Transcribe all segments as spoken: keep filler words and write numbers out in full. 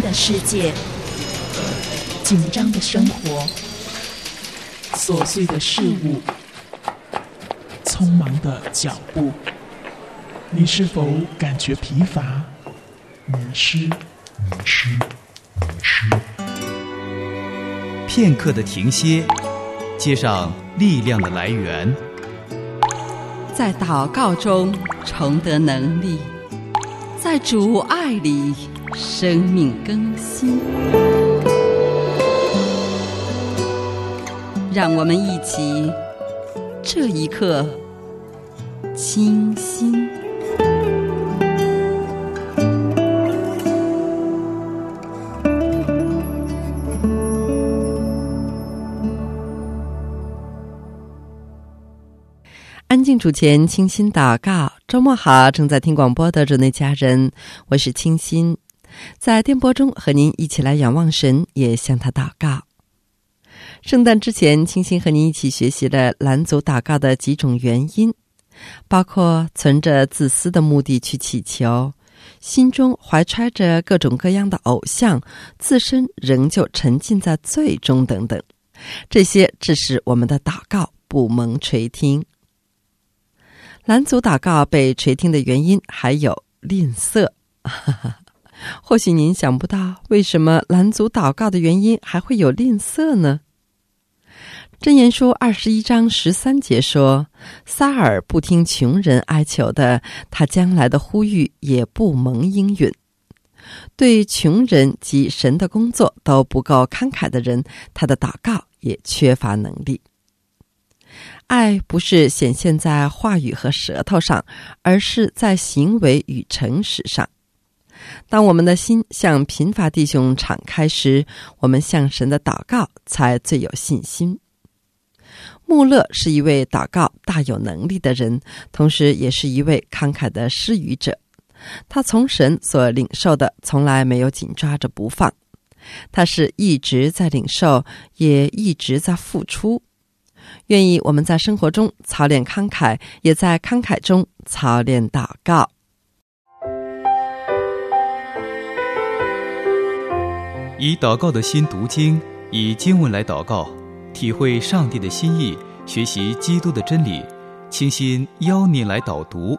的世界，紧张的生活，琐碎的事物，匆忙的脚步，你是否感觉疲乏、迷失？迷失，迷失。 片刻的停歇，接上力量的来源， 在祷告中重得能力，在主爱里生命更新。让我们一起这一刻清心。安静主前，清心祷告。周末好，正在听广播的主内家人，我是清心，在电波中和您一起来仰望神，也向他祷告。圣诞之前，清心和您一起学习了拦阻祷告的几种原因，包括存着自私的目的去祈求，心中怀揣着各种各样的偶像，自身仍旧沉浸在罪中等等，这些致使我们的祷告不蒙垂听。拦阻祷告被垂听的原因还有吝啬，或许您想不到为什么拦阻祷告的原因还会有吝啬呢？箴言书二十一章十三节说，撒耳不听穷人哀求的，他将来的呼吁也不蒙应允。对穷人及神的工作都不够慷慨的人，他的祷告也缺乏能力。爱不是显现在话语和舌头上，而是在行为与诚实上。当我们的心向贫乏弟兄敞开时，我们向神的祷告才最有信心。穆勒是一位祷告大有能力的人，同时也是一位慷慨的施予者。他从神所领受的从来没有紧抓着不放，他是一直在领受，也一直在付出。愿意我们在生活中操练慷慨，也在慷慨中操练祷告。 以祷告的心读经，以经文来祷告，体会上帝的心意，学习基督的真理。清心邀您来导读。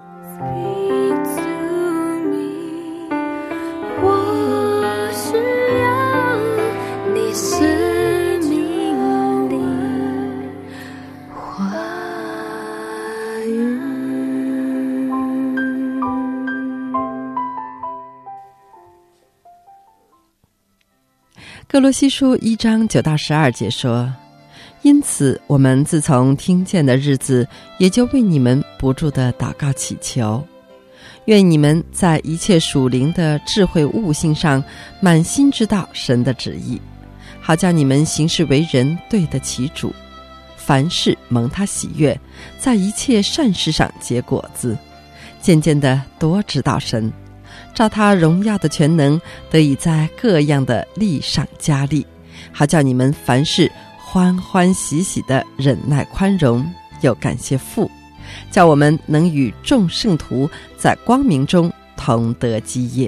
歌罗西书一章九到十二节说，因此我们自从听见的日子，也就为你们不住的祷告祈求，愿你们在一切属灵的智慧悟性上满心知道神的旨意，好叫你们行事为人对得起主，凡事蒙他喜悦，在一切善事上结果子，渐渐的多知道神，照他荣耀的全能，得以在各样的力上加力，好叫你们凡事欢欢喜喜的忍耐宽容，又感谢父，叫我们能与众圣徒在光明中同得基业。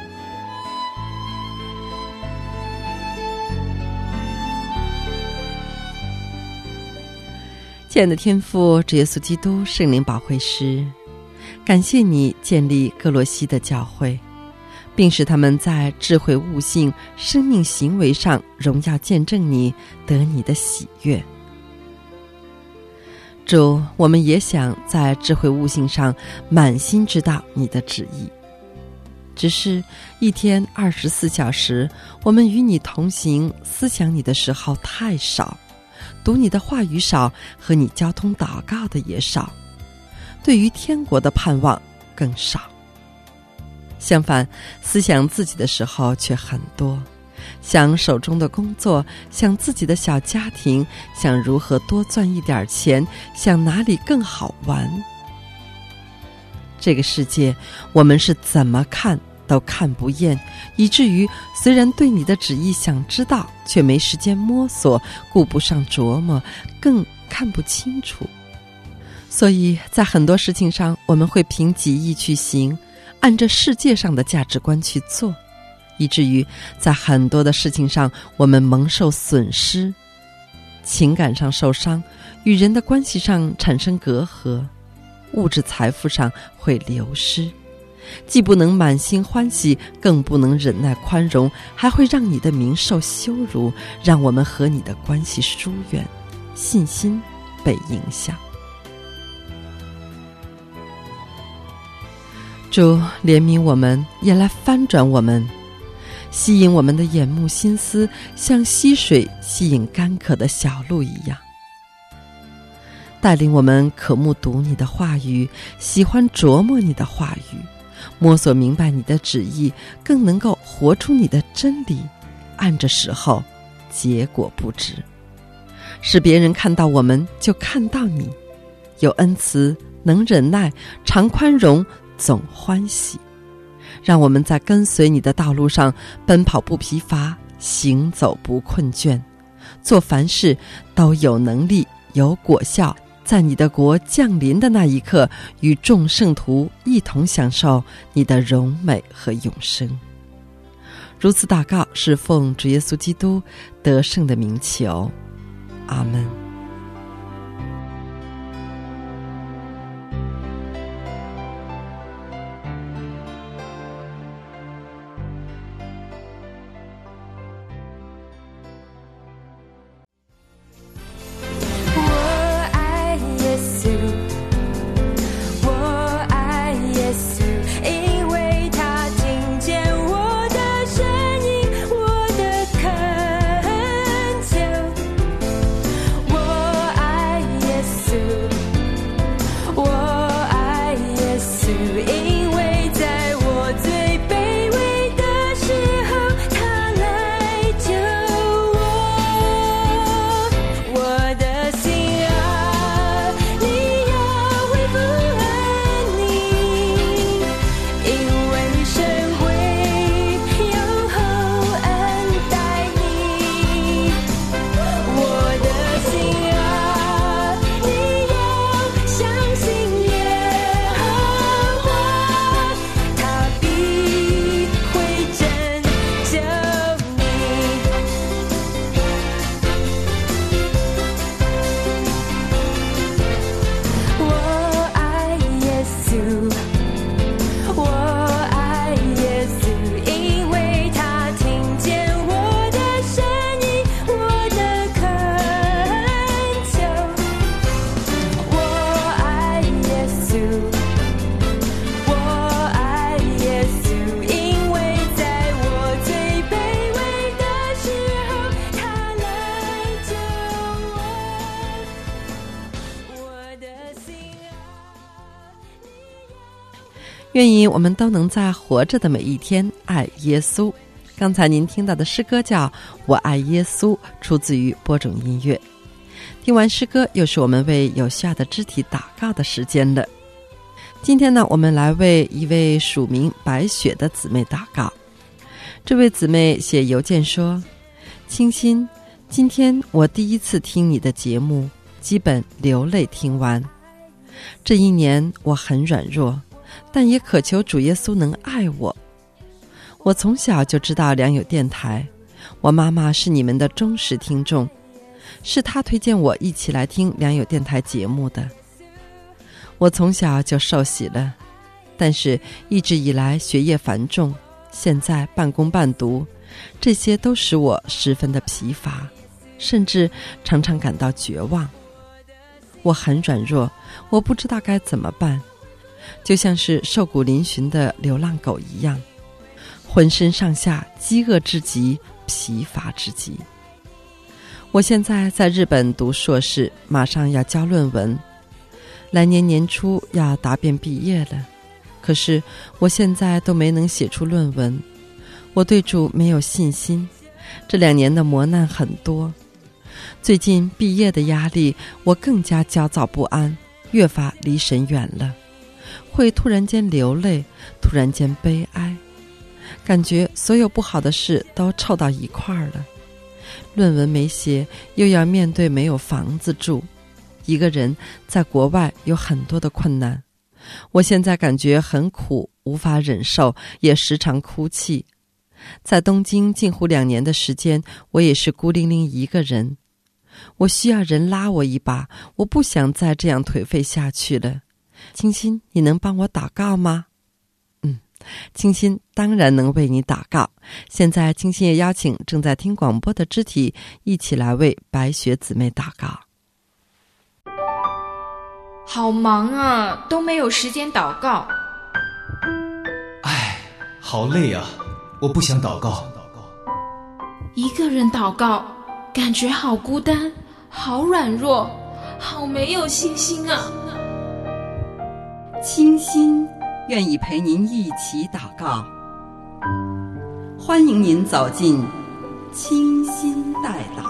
亲爱的天父，主耶稣基督圣灵保惠师，感谢你建立歌罗西的教会，并使他们在智慧悟性、生命行为上荣耀见证你，得你的喜悦。主，我们也想在智慧悟性上满心知道你的旨意，只是一天二十四小时，我们与你同行、思想你的时候太少，读你的话语少，和你交通祷告的也少，对于天国的盼望更少。相反，思想自己的时候却很多，想手中的工作，想自己的小家庭，想如何多赚一点钱，想哪里更好玩。这个世界我们是怎么看都看不厌，以至于虽然对你的旨意想知道，却没时间摸索，顾不上琢磨，更看不清楚。所以在很多事情上，我们会凭己意去行，按着世界上的价值观去做， 以至于在很多的事情上我们蒙受损失，情感上受伤，与人的关系上产生隔阂，物质财富上会流失，既不能满心欢喜，更不能忍耐宽容，还会让你的名受羞辱，让我们和你的关系疏远，信心被影响。主怜悯我们，也来翻转我们，吸引我们的眼目心思，像溪水吸引干渴的小鹿一样，带领我们渴慕读你的话语，喜欢琢磨你的话语，摸索明白你的旨意，更能够活出你的真理，按着时候结果不止，使别人看到我们就看到你，有恩慈，能忍耐，常宽容，总欢喜。让我们在跟随你的道路上奔跑不疲乏，行走不困倦，做凡事都有能力，有果效，在你的国降临的那一刻，与众圣徒一同享受你的荣美和永生。如此祷告，是奉主耶稣基督得胜的名求，阿们。愿意我们都能在活着的每一天爱耶稣。刚才您听到的诗歌叫《我爱耶稣》，出自于播种音乐。听完诗歌，又是我们为有需要的肢体祷告的时间了。今天呢，我们来为一位署名白雪的姊妹祷告。这位姊妹写邮件说：清新，今天我第一次听你的节目，基本流泪听完。这一年我很软弱，但也渴求主耶稣能爱我。我从小就知道良友电台，我妈妈是你们的忠实听众，是她推荐我一起来听良友电台节目的。我从小就受洗了，但是一直以来学业繁重，现在半工半读，这些都使我十分的疲乏，甚至常常感到绝望。我很软弱，我不知道该怎么办，就像是瘦骨嶙峋的流浪狗一样，浑身上下饥饿之极，疲乏之极。我现在在日本读硕士，马上要交论文，来年年初要答辩毕业了，可是我现在都没能写出论文。我对主没有信心，这两年的磨难很多，最近毕业的压力，我更加焦躁不安，越发离神远了，会突然间流泪，突然间悲哀，感觉所有不好的事都凑到一块儿了。论文没写，又要面对没有房子住，一个人在国外有很多的困难。我现在感觉很苦，无法忍受，也时常哭泣。 在东京近乎两年的时间，我也是孤零零一个人。我需要人拉我一把，我不想再这样颓废下去了。清心，你能帮我祷告吗？嗯，清心当然能为你祷告。现在清心也邀请正在听广播的肢体一起来为白雪姊妹祷告。 好忙啊，都没有时间祷告。 唉，好累啊，我不想祷告。 一个人祷告，感觉好孤单，好软弱，好没有信心啊。 清心愿意陪您一起祷告，欢迎您走进清心代祷。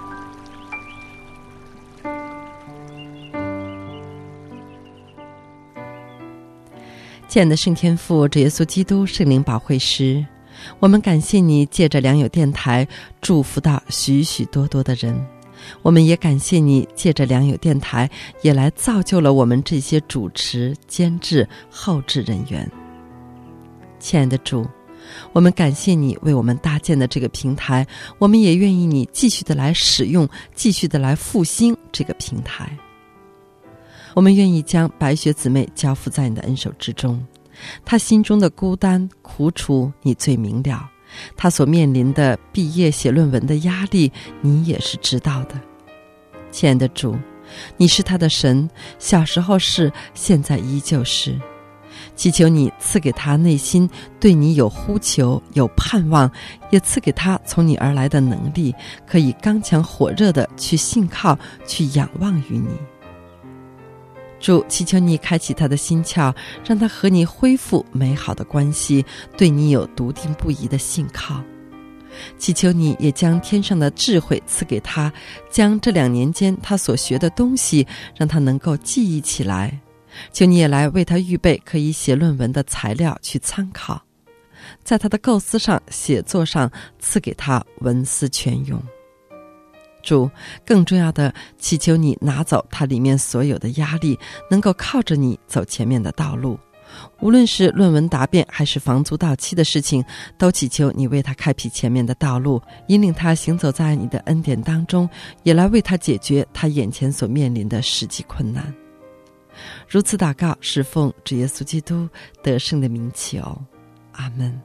亲爱的圣天父，主耶稣基督圣灵保惠师，我们感谢你借着良友电台祝福到许许多多的人，我们也感谢你借着良友电台也来造就了我们这些主持、监制、后制人员。亲爱的主，我们感谢你为我们搭建的这个平台，我们也愿意你继续的来使用，继续的来复兴这个平台。我们愿意将白雪姊妹交付在你的恩手之中，她心中的孤单苦楚你最明了，她所面临的毕业写论文的压力你也是知道的。亲爱的主，你是她的神，小时候是，现在依旧是。祈求你赐给她内心对你有呼求有盼望，也赐给她从你而来的能力，可以刚强火热的去信靠，去仰望于你。主，祈求你开启他的心窍，让他和你恢复美好的关系，对你有笃定不移的信靠。祈求你也将天上的智慧赐给他，将这两年间他所学的东西让他能够记忆起来。求你也来为他预备可以写论文的材料去参考，在他的构思上写作上赐给他文思泉涌。主，更重要的，祈求你拿走它里面所有的压力，能够靠着你走前面的道路。无论是论文答辩还是房租到期的事情，都祈求你为他开辟前面的道路，引领他行走在你的恩典当中，也来为他解决他眼前所面临的实际困难。如此祷告，是奉主耶稣基督得胜的名求，阿们。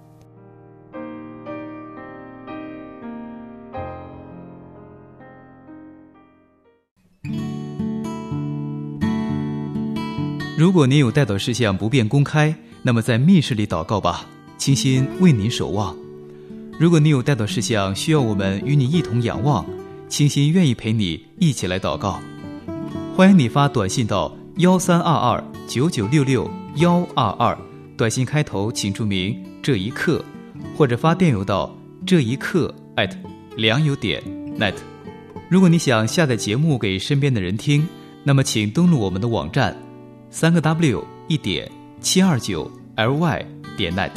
如果您有代祷事项不便公开，那么在密室里祷告吧，清心为您守望。如果您有代祷事项需要我们与你一同仰望，清心愿意陪你一起来祷告。欢迎你发短信到幺三二二九九六六幺二二，短信开头请注明这一刻，或者发电邮到这一刻 at 良友点 net。如果你想下载节目给身边的人听，那么请登录我们的网站三个 W 一点七二九 L Y 点 net。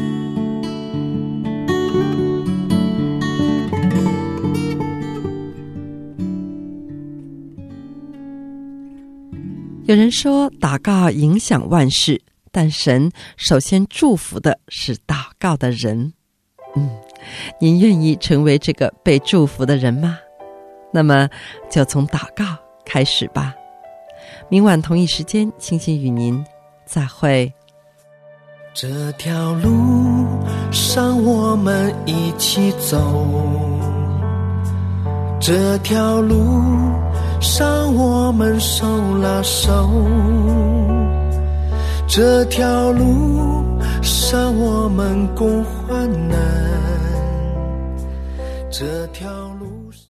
有人说祷告影响万事，但神首先祝福的是祷告的人。嗯，您愿意成为这个被祝福的人吗？那么就从祷告开始吧。明晚同一时间，清心与您再会。 这条路上我们一起走，这条路上我们手拉手，这条路上我们共患难，这条路